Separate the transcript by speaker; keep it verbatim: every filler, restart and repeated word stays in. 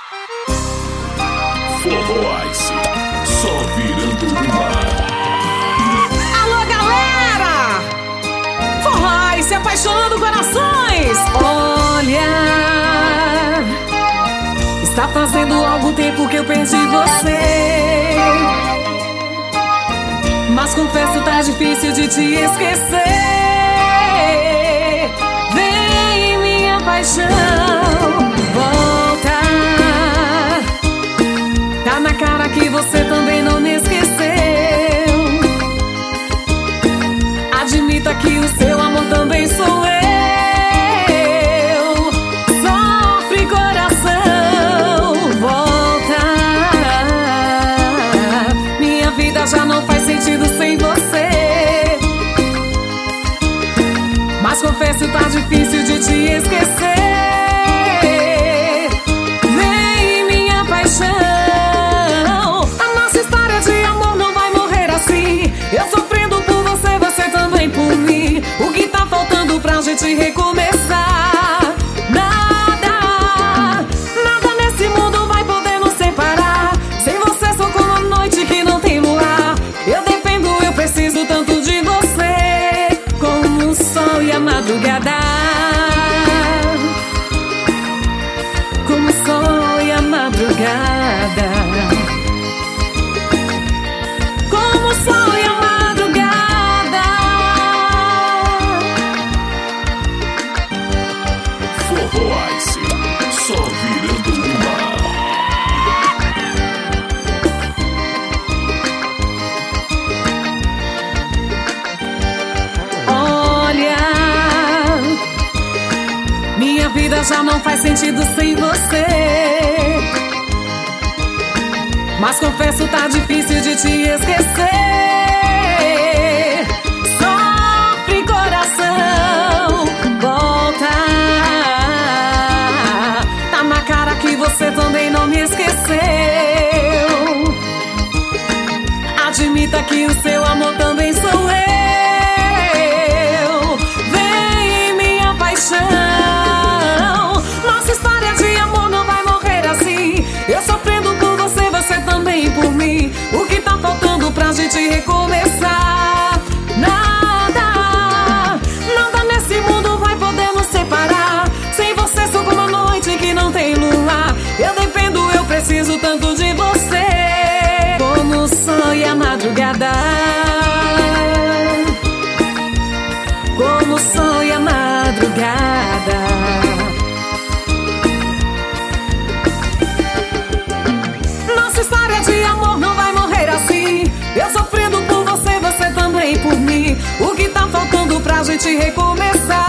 Speaker 1: Forró Ice, só virando uma.
Speaker 2: Alô, galera! Forró Ice apaixonando corações. Olha, está fazendo algum tempo que eu perdi você, mas confesso tá difícil de te esquecer. Vem, minha paixão, volta. Tá na cara que você também não me esqueceu. Admita que o seu amor também sou eu. Sofre coração, volta. Minha vida já não faz sentido sem você, mas confesso tá difícil de te esquecer. Vem, minha paixão, a nossa história de amor não vai morrer assim. Eu sofrendo por você, você também por mim. O que tá faltando pra gente recomeçar? Nada, nada nesse mundo vai poder nos separar. Sem você sou como a noite que não tem luar. Eu dependo, eu preciso tanto de você, como o sol e a madrugada. Como o sol e a madrugada. Como o sol e a madrugada.
Speaker 1: Forró Ice, só virando uma.
Speaker 2: Olha, minha vida já não faz sentido sem você, mas confesso tá difícil de te esquecer. Sofre coração, volta. Tá na cara que você também não me esqueceu. Admita que o seu amor também sou eu. Vem, minha paixão, nossa história de amor não vai morrer assim. Eu sofrendo por você, você também por mim. O que tá faltando pra gente recomeçar? Nada, nada nesse mundo vai poder nos separar. Sem você sou como a noite que não tem luar. Eu dependo, eu preciso tanto de você, como o sol e a madrugada. Como o sol e a madrugada. Nossa história de amor não vai morrer assim. Eu sofrendo por você, você também por mim. O que tá faltando pra gente recomeçar?